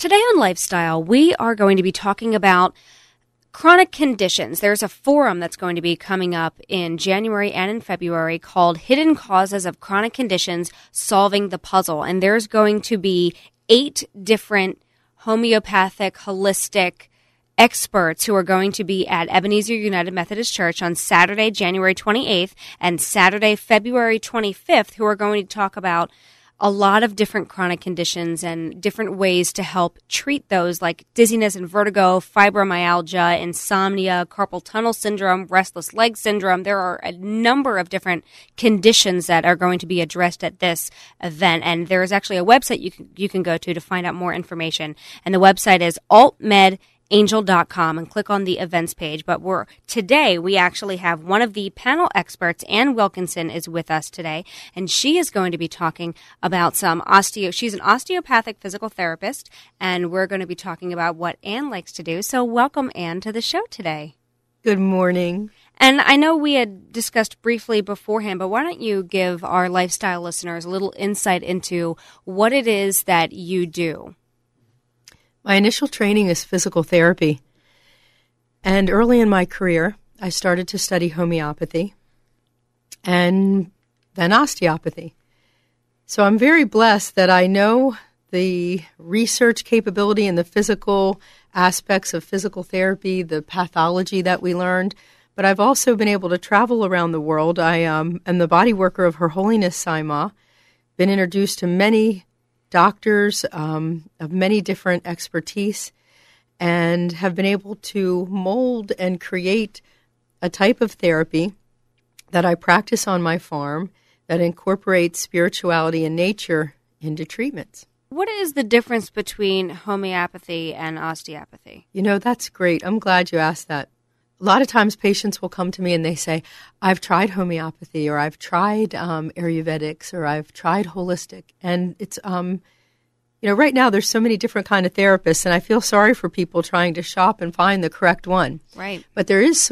Today on Lifestyle, we are going to be talking about chronic conditions. There's a forum that's going to be coming up in January and in February called Hidden Causes of Chronic Conditions, Solving the Puzzle. And there's going to be 8 different homeopathic, holistic experts who are going to be at Ebenezer United Methodist Church on Saturday, January 28th and Saturday, February 25th, who are going to talk about a lot of different chronic conditions and different ways to help treat those, like dizziness and vertigo, fibromyalgia, insomnia, carpal tunnel syndrome, restless leg syndrome. There are a number of different conditions that are going to be addressed at this event. And there is actually a website you can go to find out more information. And the website is altmedangel.com, and click on the events page. But today we actually have one of the panel experts, Ann Wilkinson, is with us today, and she is going to be talking about she's an osteopathic physical therapist, and we're going to be talking about what Ann likes to do. So welcome, Ann, to the show today. Good morning. And I know we had discussed briefly beforehand, but why don't you give our lifestyle listeners a little insight into what it is that you do? My initial training is physical therapy, and early in my career, I started to study homeopathy and then osteopathy. So I'm very blessed that I know the research capability and the physical aspects of physical therapy, the pathology that we learned, but I've also been able to travel around the world. I am the body worker of Her Holiness Saima, been introduced to many doctors of many different expertise, and have been able to mold and create a type of therapy that I practice on my farm that incorporates spirituality and nature into treatments. What is the difference between homeopathy and osteopathy? You know, that's great. I'm glad you asked that. A lot of times patients will come to me and they say, I've tried homeopathy, or I've tried Ayurvedics, or I've tried holistic. And it's, right now there's so many different kind of therapists, and I feel sorry for people trying to shop and find the correct one. Right. But there is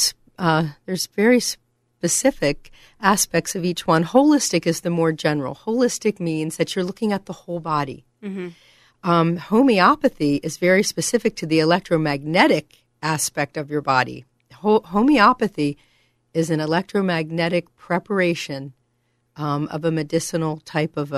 there's very specific aspects of each one. Holistic is the more general. Holistic means that you're looking at the whole body. Mm-hmm. Homeopathy is very specific to the electromagnetic aspect of your body. Homeopathy is an electromagnetic preparation of a medicinal type of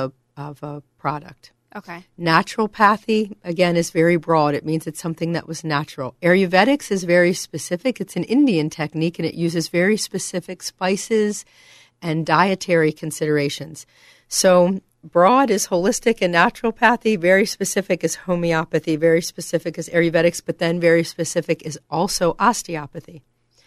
a product. Okay. Naturopathy, again, is very broad. It means it's something that was natural. Ayurvedics is very specific. It's an Indian technique, and it uses very specific spices and dietary considerations. So broad is holistic and naturopathy, very specific is homeopathy, very specific is Ayurvedics, but then very specific is also osteopathy.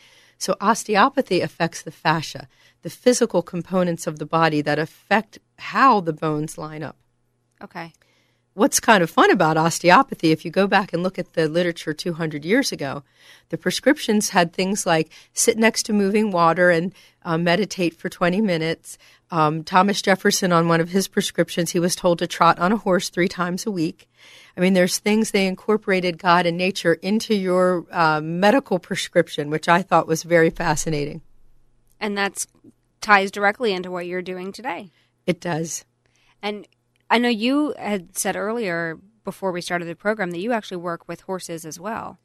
So osteopathy affects the fascia, the physical components of the body that affect how the bones line up. Okay. What's kind of fun about osteopathy, if you go back and look at the literature 200 years ago, the prescriptions had things like sit next to moving water and meditate for 20 minutes. Thomas Jefferson, on one of his prescriptions, he was told to trot on a horse 3 times a week. I mean, there's things, they incorporated God and nature into your medical prescription, which I thought was very fascinating. And that ties directly into what you're doing today. It does. And I know you had said earlier, before we started the program, that you actually work with horses as well.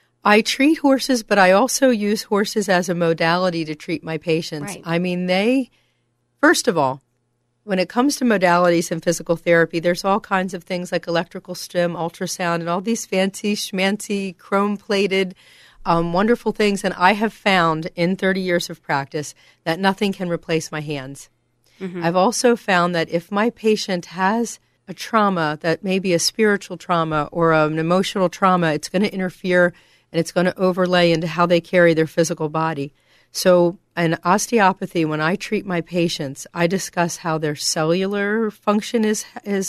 I treat horses, but I also use horses as a modality to treat my patients. Right. I mean, first of all, when it comes to modalities in physical therapy, there's all kinds of things like electrical stim, ultrasound, and all these fancy, schmancy, chrome-plated, wonderful things. And I have found in 30 years of practice that nothing can replace my hands. Mm-hmm. I've also found that if my patient has a trauma that may be a spiritual trauma or an emotional trauma, it's going to interfere and it's going to overlay into how they carry their physical body. So in osteopathy, when I treat my patients, I discuss how their cellular function is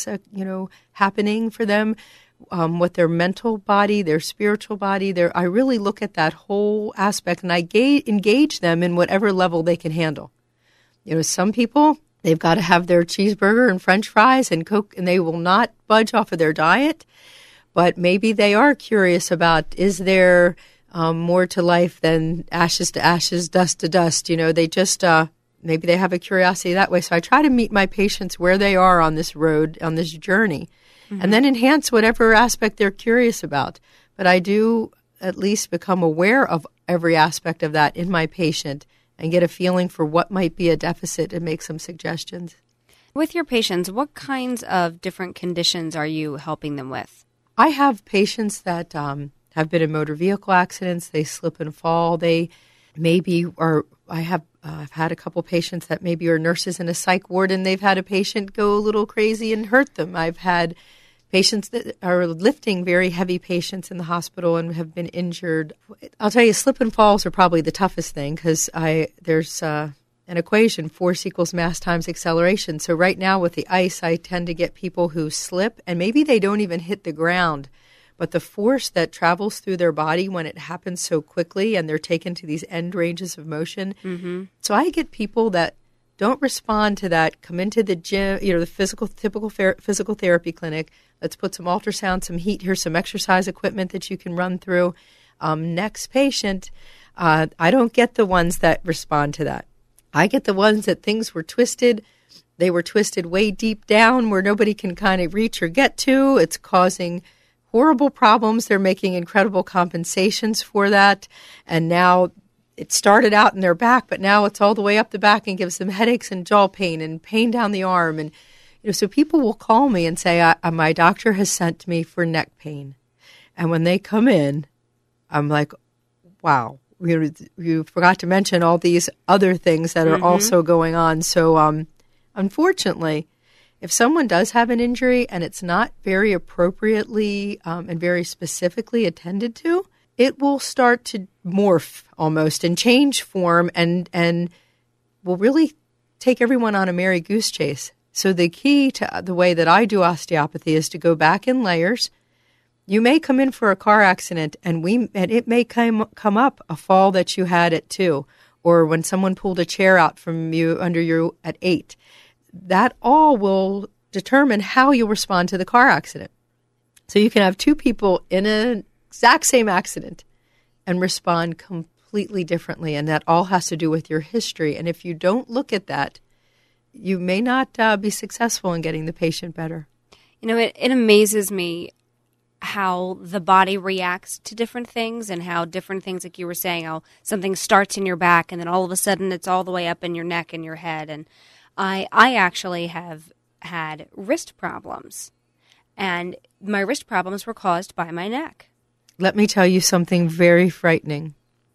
happening for them, what their mental body, their spiritual body. I really look at that whole aspect, and I engage them in whatever level they can handle. Some people, they've got to have their cheeseburger and French fries and Coke, and they will not budge off of their diet. But maybe they are curious about, is there more to life than ashes to ashes, dust to dust? They just, maybe they have a curiosity that way. So I try to meet my patients where they are on this road, on this journey. and then enhance whatever aspect they're curious about. But I do at least become aware of every aspect of that in my patient and get a feeling for what might be a deficit and make some suggestions. With your patients, what kinds of different conditions are you helping them with? I have patients that have been in motor vehicle accidents. They slip and fall. They maybe are. I've had a couple patients that maybe are nurses in a psych ward, and they've had a patient go a little crazy and hurt them. I've had patients that are lifting very heavy patients in the hospital and have been injured. I'll tell you, slip and falls are probably the toughest thing because there's an equation, force equals mass times acceleration. So right now with the ice, I tend to get people who slip, and maybe they don't even hit the ground, but the force that travels through their body when it happens so quickly and they're taken to these end ranges of motion. Mm-hmm. So I get people that don't respond to that, come into the gym, the typical physical therapy clinic. Let's put some ultrasound, some heat, here's some exercise equipment that you can run through. Next patient, I don't get the ones that respond to that. I get the ones that things were twisted. They were twisted way deep down where nobody can kind of reach or get to. It's causing horrible problems. They're making incredible compensations for that. And now it started out in their back, but now it's all the way up the back and gives them headaches and jaw pain and pain down the arm. And so people will call me and say, my doctor has sent me for neck pain. And when they come in, I'm like, wow, you forgot to mention all these other things that are also going on. So unfortunately, if someone does have an injury and it's not very appropriately and very specifically attended to, it will start to morph almost and change form and will really take everyone on a merry goose chase. So the key to the way that I do osteopathy is to go back in layers. You may come in for a car accident and it may come up a fall that you had at 2, or when someone pulled a chair out from you under you at 8. That all will determine how you respond to the car accident. So you can have 2 people in an exact same accident and respond completely differently, and that all has to do with your history. And if you don't look at that, you may not be successful in getting the patient better. It amazes me how the body reacts to different things and how different things, like you were saying, how something starts in your back and then all of a sudden it's all the way up in your neck and your head. And I actually have had wrist problems, and my wrist problems were caused by my neck. Let me tell you something very frightening.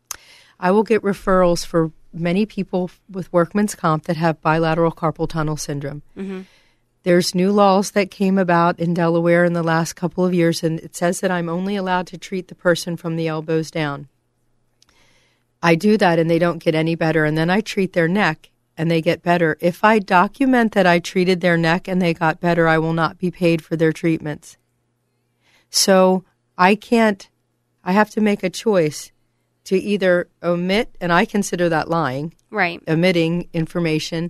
I will get referrals for many people with workman's comp that have bilateral carpal tunnel syndrome. Mm-hmm. There's new laws that came about in Delaware in the last couple of years, and it says that I'm only allowed to treat the person from the elbows down. I do that, and they don't get any better, and then I treat their neck, and they get better. If I document that I treated their neck and they got better, I will not be paid for their treatments. So I have to make a choice to either omit, and I consider that lying, right? Omitting information.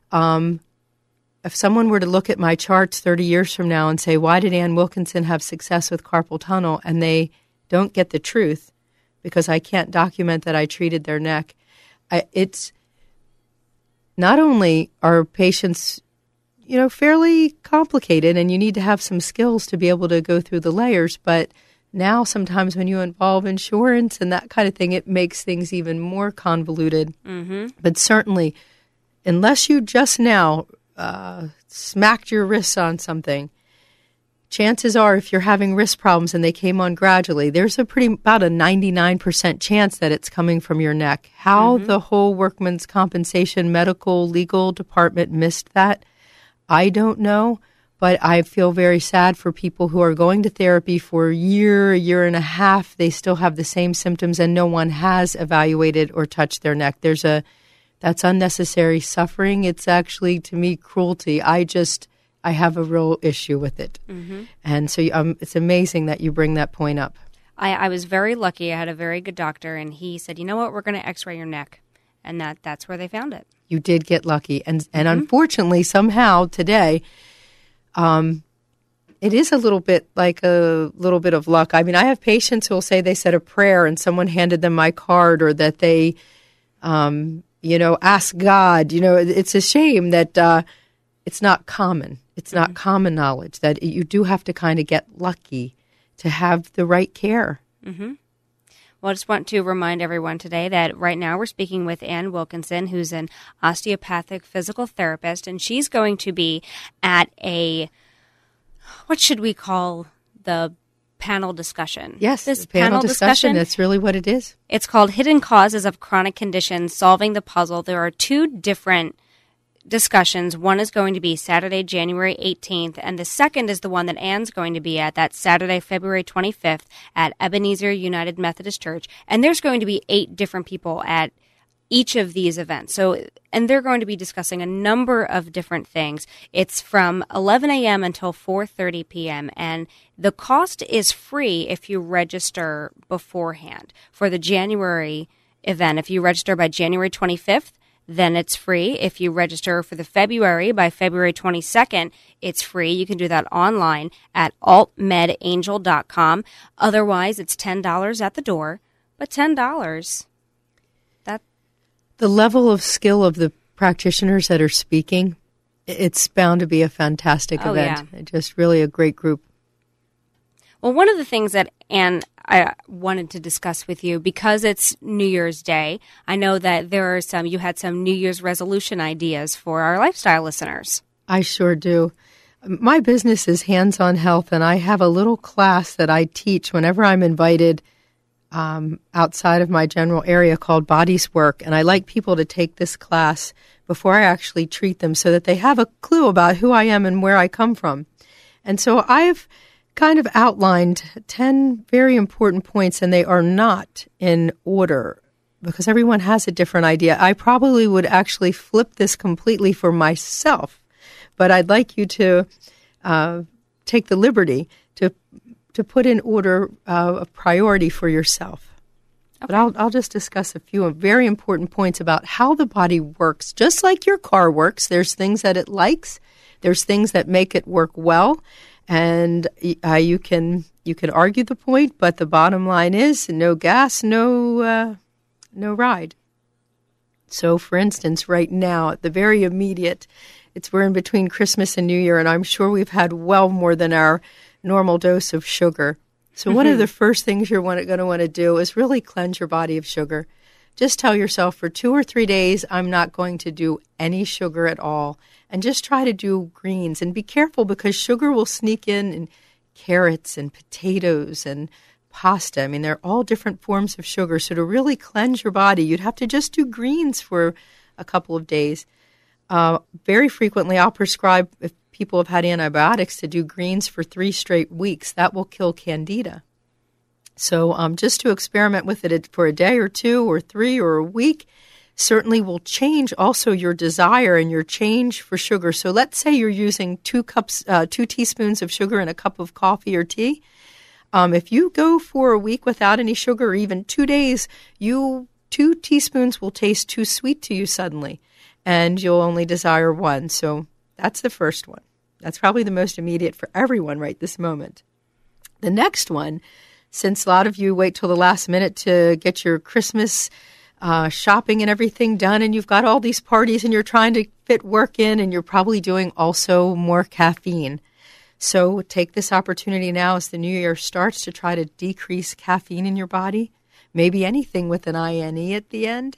If someone were to look at my charts 30 years from now and say, why did Ann Wilkinson have success with carpal tunnel? And they don't get the truth because I can't document that I treated their neck. It's not only are patients, fairly complicated and you need to have some skills to be able to go through the layers, but now sometimes when you involve insurance and that kind of thing, it makes things even more convoluted. Mm-hmm. But certainly, unless you just now smacked your wrists on something, chances are if you're having wrist problems and they came on gradually, there's about a 99% chance that it's coming from your neck. How the whole workman's compensation medical legal department missed that, I don't know. But I feel very sad for people who are going to therapy for a year and a half. They still have the same symptoms and no one has evaluated or touched their neck. That's unnecessary suffering. It's actually, to me, cruelty. I have a real issue with it. Mm-hmm. And so it's amazing that you bring that point up. I was very lucky. I had a very good doctor, and he said, you know what, we're going to x-ray your neck. And that's where they found it. You did get lucky. And unfortunately, somehow today, it is a little bit like a little bit of luck. I mean, I have patients who will say they said a prayer and someone handed them my card, or that they, asked God. It's a shame that it's not common. It's not common knowledge that you do have to kind of get lucky to have the right care. Mm-hmm. Well, I just want to remind everyone today that right now we're speaking with Ann Wilkinson, who's an osteopathic physical therapist, and she's going to be at what should we call the panel discussion? Yes, this panel discussion. That's really what it is. It's called Hidden Causes of Chronic Conditions, Solving the Puzzle. There are two different discussions. One is going to be Saturday, January 18th, and the second is the one that Ann's going to be at. That's Saturday, February 25th at Ebenezer United Methodist Church. And there's going to be 8 different people at each of these events. And they're going to be discussing a number of different things. It's from 11 a.m. until 4:30 p.m. And the cost is free if you register beforehand. For the January event, if you register by January 25th, then it's free. If you register for the February by February 22nd, it's free. You can do that online at altmedangel.com. Otherwise, it's $10 at the door. But $10, the level of skill of the practitioners that are speaking, it's bound to be a fantastic event. Yeah. Just really a great group. Well, one of the things that I wanted to discuss with you, because it's New Year's Day, I know that you had some New Year's resolution ideas for our lifestyle listeners. I sure do. My business is Hands-On Health, and I have a little class that I teach whenever I'm invited outside of my general area called Bodies Work. And I like people to take this class before I actually treat them so that they have a clue about who I am and where I come from. And so I've kind of outlined 10 very important points, and they are not in order because everyone has a different idea. I probably would actually flip this completely for myself, but I'd like you to take the liberty to put in order a priority for yourself. Okay. But I'll just discuss a few very important points about how the body works. Just like your car works, there's things that it likes, there's things that make it work well. And you can argue the point, but the bottom line is no gas, no ride. So, for instance, right now, at the very immediate, we're in between Christmas and New Year, and I'm sure we've had well more than our normal dose of sugar. So one of the first things you're going to want to do is really cleanse your body of sugar. Just tell yourself for 2 or 3 days, I'm not going to do any sugar at all. And just try to do greens. And be careful because sugar will sneak in carrots and potatoes and pasta. I mean, they're all different forms of sugar. So to really cleanse your body, you'd have to just do greens for a couple of days. Very frequently, I'll prescribe, if people have had antibiotics, to do greens for 3 straight weeks. That will kill candida. So just to experiment with it for a day or 2 or 3 or a week certainly will change also your desire and your change for sugar. So let's say you're using 2 teaspoons of sugar in a cup of coffee or tea. If you go for a week without any sugar, or even 2 days, 2 teaspoons will taste too sweet to you suddenly, and you'll only desire 1. So that's the first one. That's probably the most immediate for everyone right this moment. The next one, since a lot of you wait till the last minute to get your Christmas shopping and everything done, and you've got all these parties and you're trying to fit work in, and you're probably doing also more caffeine. So take this opportunity now as the new year starts to try to decrease caffeine in your body, maybe anything with an INE at the end.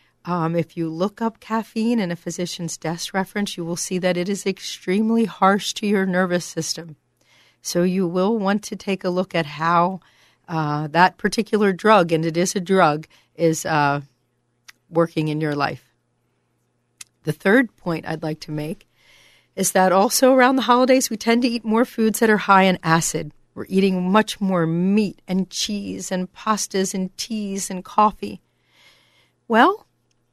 If you look up caffeine in a physician's desk reference, you will see that it is extremely harsh to your nervous system. So you will want to take a look at how that particular drug, and it is a drug, is working in your life. The third point I'd like to make is that also around the holidays, we tend to eat more foods that are high in acid. We're eating much more meat and cheese and pastas and teas and coffee. Well,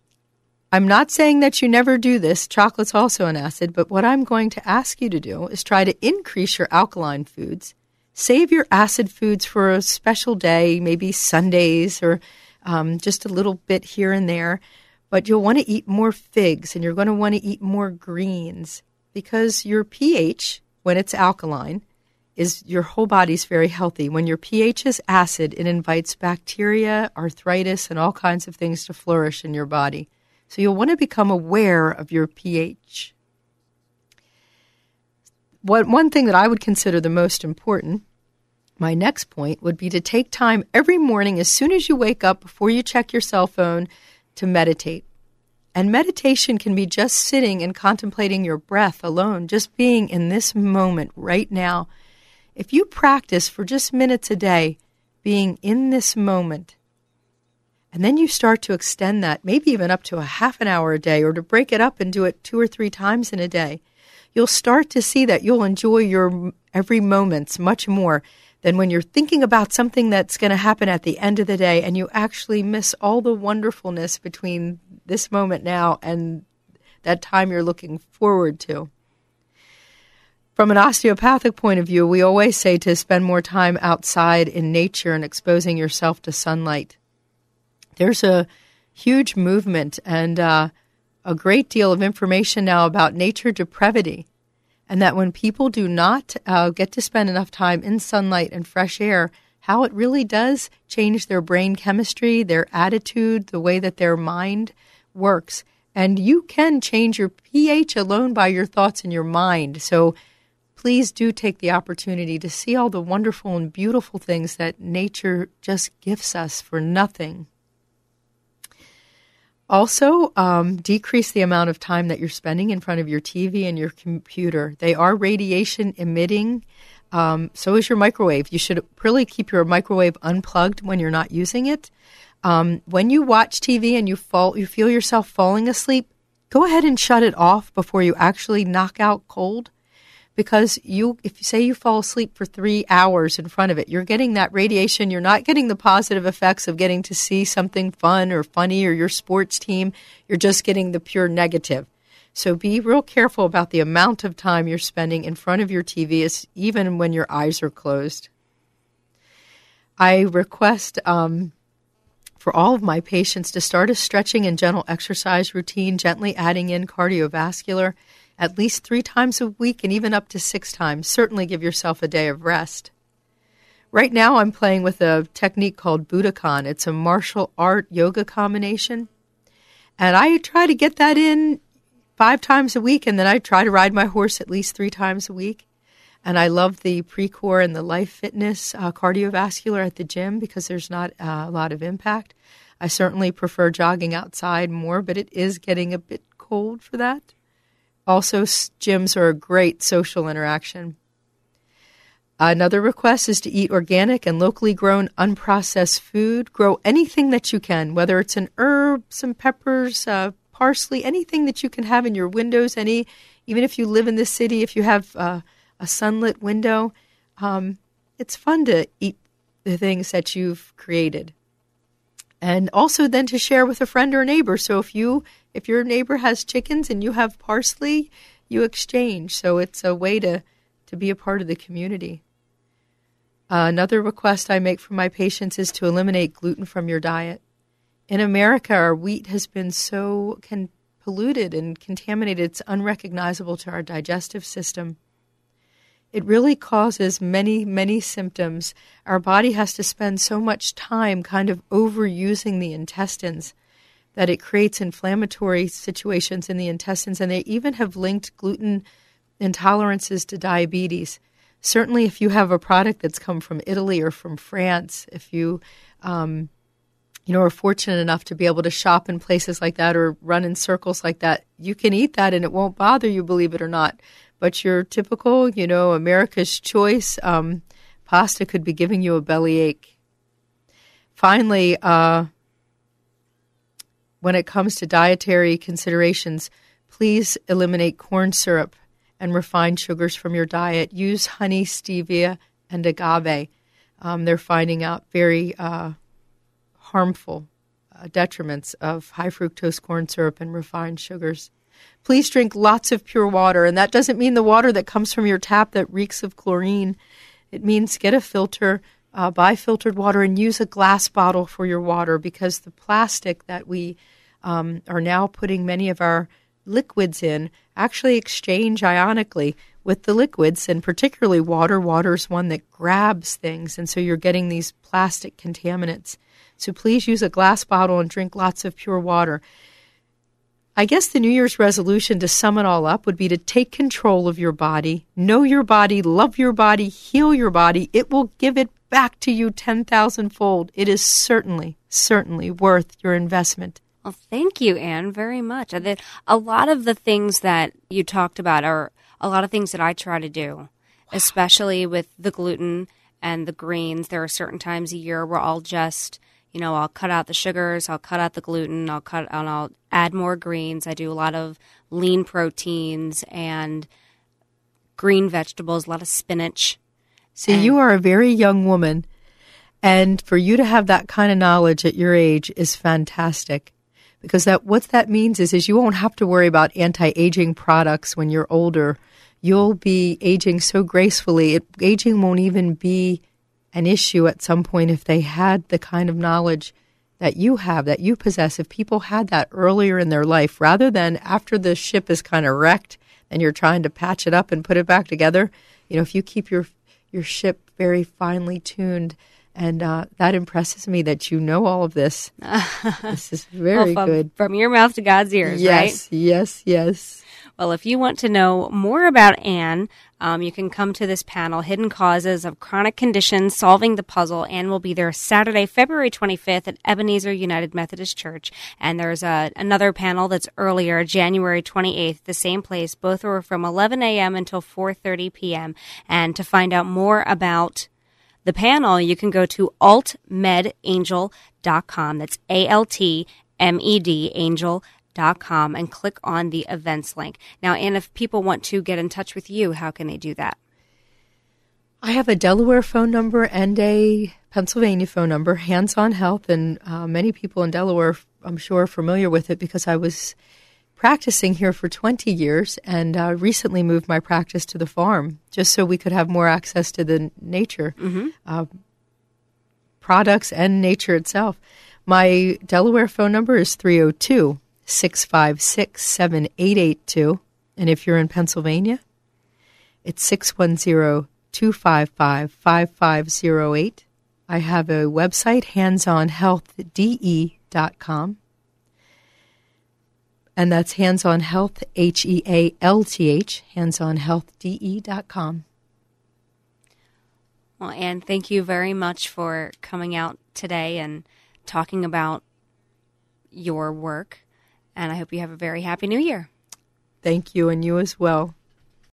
I'm not saying that you never do this. Chocolate's also an acid, but what I'm going to ask you to do is try to increase your alkaline foods. Save your acid foods for a special day, maybe Sundays or just a little bit here and there. But you'll want to eat more figs, and you're going to want to eat more greens, because your pH, when it's alkaline, your whole body's very healthy. When your pH is acid, it invites bacteria, arthritis, and all kinds of things to flourish in your body. So you'll want to become aware of your pH. one thing that I would consider the most important, my next point, would be to take time every morning as soon as you wake up before you check your cell phone to meditate. And meditation can be just sitting and contemplating your breath alone, just being in this moment right now. If you practice for just minutes a day, being in this moment, and then you start to extend that, maybe even up to a half an hour a day, or to break it up and do it 2 or 3 times in a day, you'll start to see that you'll enjoy your every moment much more than when you're thinking about something that's going to happen at the end of the day and you actually miss all the wonderfulness between this moment now and that time you're looking forward to. From an osteopathic point of view, we always say to spend more time outside in nature and exposing yourself to sunlight. There's a huge movement and a great deal of information now about nature depravity, and that when people do not get to spend enough time in sunlight and fresh air, how it really does change their brain chemistry, their attitude, the way that their mind works. And you can change your pH alone by your thoughts and your mind. So please do take the opportunity to see all the wonderful and beautiful things that nature just gifts us for nothing. Also, decrease the amount of time that you're spending in front of your TV and your computer. They are radiation emitting. So is your microwave. You should really keep your microwave unplugged when you're not using it. When you watch TV and you feel yourself falling asleep, go ahead and shut it off before you actually knock out cold. Because if you say you fall asleep for 3 hours in front of it, you're getting that radiation. You're not getting the positive effects of getting to see something fun or funny or your sports team. You're just getting the pure negative. So be real careful about the amount of time you're spending in front of your TV, even when your eyes are closed. I request for all of my patients to start a stretching and gentle exercise routine, gently adding in cardiovascular at least 3 times a week and even up to 6 times. Certainly give yourself a day of rest. Right now I'm playing with a technique called Budokan. It's a martial art yoga combination. And I try to get that in 5 times a week, and then I try to ride my horse at least 3 times a week. And I love the Precor and the Life Fitness cardiovascular at the gym because there's not a lot of impact. I certainly prefer jogging outside more, but it is getting a bit cold for that. Also, gyms are a great social interaction. Another request is to eat organic and locally grown unprocessed food. Grow anything that you can, whether it's an herb, some peppers, parsley, anything that you can have in your windows. Even if you live in the city, if you have a sunlit window, it's fun to eat the things that you've created. And also then to share with a friend or a neighbor. So if your neighbor has chickens and you have parsley, you exchange. So it's a way to be a part of the community. Another request I make for my patients is to eliminate gluten from your diet. In America, our wheat has been so polluted and contaminated, it's unrecognizable to our digestive system. It really causes many, many symptoms. Our body has to spend so much time kind of overusing the intestines that it creates inflammatory situations in the intestines, and they even have linked gluten intolerances to diabetes. Certainly if you have a product that's come from Italy or from France, if you are fortunate enough to be able to shop in places like that or run in circles like that, you can eat that and it won't bother you, believe it or not. But your typical, America's choice, pasta could be giving you a bellyache. Finally, when it comes to dietary considerations, please eliminate corn syrup and refined sugars from your diet. Use honey, stevia, and agave. They're finding out very harmful detriments of high fructose corn syrup and refined sugars. Please drink lots of pure water, and that doesn't mean the water that comes from your tap that reeks of chlorine. It means get a filter, buy filtered water, and use a glass bottle for your water, because the plastic that we are now putting many of our liquids in actually exchange ionically with the liquids, and particularly water. Water is one that grabs things, and so you're getting these plastic contaminants. So please use a glass bottle and drink lots of pure water. I guess the New Year's resolution, to sum it all up, would be to take control of your body, know your body, love your body, heal your body. It will give it back to you 10,000-fold. It is certainly, certainly worth your investment. Well, thank you, Anne, very much. A lot of the things that you talked about are a lot of things that I try to do, especially with the gluten and the greens. There are certain times a year where I'll just, I'll cut out the sugars, I'll cut out the gluten, I'll add more greens. I do a lot of lean proteins and green vegetables, a lot of spinach. See, you are a very young woman, and for you to have that kind of knowledge at your age is fantastic. Because what that means is you won't have to worry about anti-aging products when you're older. You'll be aging so gracefully. Aging won't even be an issue at some point if they had the kind of knowledge that you have, that you possess. If people had that earlier in their life, rather than after the ship is kind of wrecked and you're trying to patch it up and put it back together, if you keep your ship very finely tuned. And that impresses me that you know all of this. This is very good. From your mouth to God's ears, right? Yes. Well, if you want to know more about Anne, you can come to this panel, Hidden Causes of Chronic Conditions, Solving the Puzzle. Anne will be there Saturday, February 25th at Ebenezer United Methodist Church. And there's another panel that's earlier, January 28th, the same place. Both are from 11 a.m. until 4:30 p.m. And to find out more about the panel, you can go to altmedangel.com. That's ALTMED angel.com and click on the events link. Now, Anne, if people want to get in touch with you, how can they do that? I have a Delaware phone number and a Pennsylvania phone number, Hands on Health, and many people in Delaware, I'm sure, are familiar with it because I was practicing here for 20 years and recently moved my practice to the farm just so we could have more access to the nature products and nature itself. My Delaware phone number is 302-656-7882. And if you're in Pennsylvania, it's 610-255-5508. I have a website, handsonhealthde.com. And that's Hands on Health, HEALTH, handsonhealthde.com. Well, Anne, thank you very much for coming out today and talking about your work. And I hope you have a very happy new year. Thank you, and you as well.